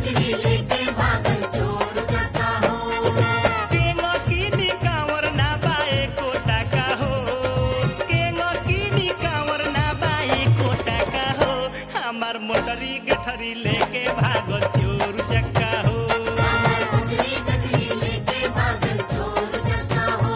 गठरी लेके भागल चोर चक्का हो। केंगो कीनी कांवर ना बाए कोटा का हो, केंगो कीनी कांवर ना बाए कोटा का हो, हमार मोटरी गठरी लेके भागल चोर चक्का हो। हमार गठरी गठरी लेके भागल चोर चक्का हो।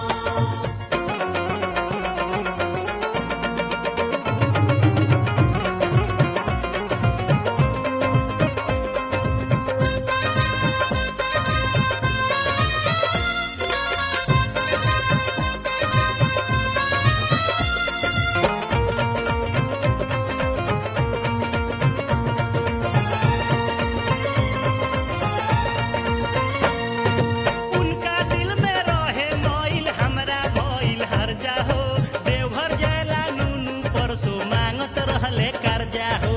उनका दिल में रहे मोइल हमरा भइल हर जा हो, देवघर जायला नुनू परसो मांगत रहले कर्जा हो।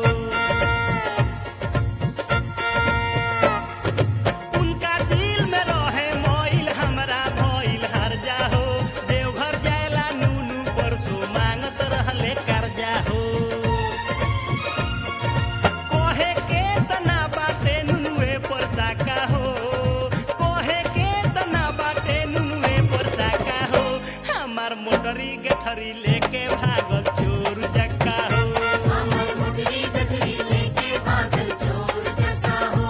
उनका दिल में रहे मोइल हमरा भइल हर जा हो, देवघर जायला नुनू परसो मांगत रहले कर्जा हो। कोहे के तना बाटे नुनुए पर साका हो, कोहे के तना बाटे नुनुए पर साका हो, हमार मोटरी गठरी लेके भागल चोर चक्का हो। हमार गठरी गठरी लेके भागल चोर चक्का हो।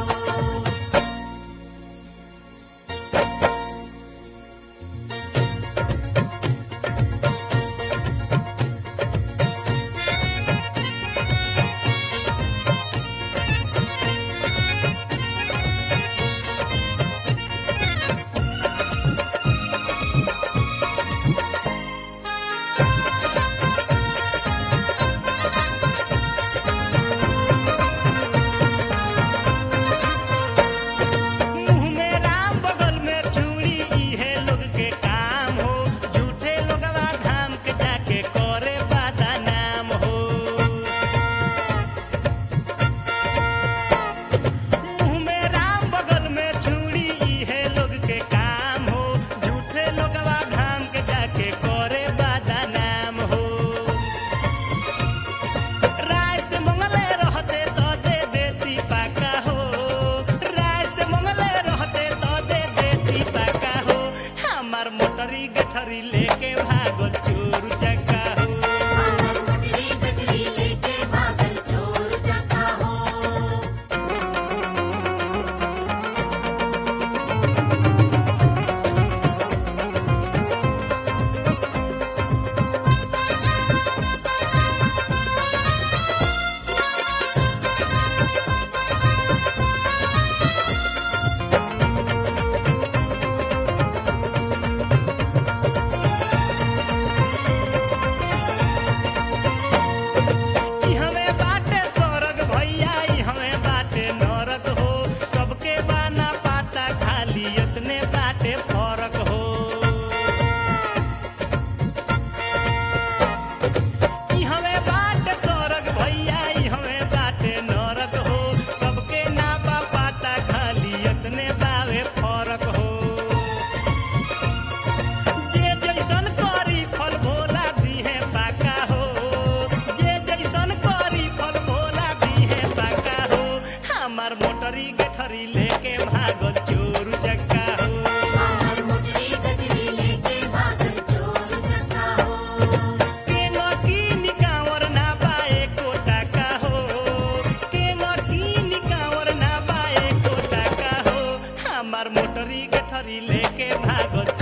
मुँह में राम बगल में चूड़ी इहे लोग के काम हो, झूठे लोगवा धाम के जाके करे बदनाम हो। मुँह में राम बगल में चूड़ी इहे लोग के काम हो, झूठे लोगवा धाम के जाके करे बदनाम हो। रात मंगले रहते तो दे देती पाका हो, रात मंगले रहते तो दे देती पाका हो, हमार मोटरी गठरी लेके भागल चोर चक्का हो। हमार गठरी गठरी लेके भागल चोर चक्का हो। ई हमें बाटे स्वर्ग भैया, ई हमें बाटे नरक हो, सबके बाना पाता खाली इतने बाटे फरक हो। ई हमें बाटे स्वर्ग भैया, ई हमें बाटे नरक हो, सबके ना बा पाता खाली इतने बावे फरक हो। जे जैसन करी फल भोला दिहे पाका हो, जे जैसन करी फल भोला दिहे पाका हो, हमार मोटरी गठरी लेके भागल चोर चक्का हो। हमार गठरी गठरी लेके भागल चोर चक्का हो। केंगो कीनी कांवर ना बाए कोटा का हो, केंगो कीनी कांवर ना बाए कोटा का हो, हमार मोटरी गठरी लेके भागल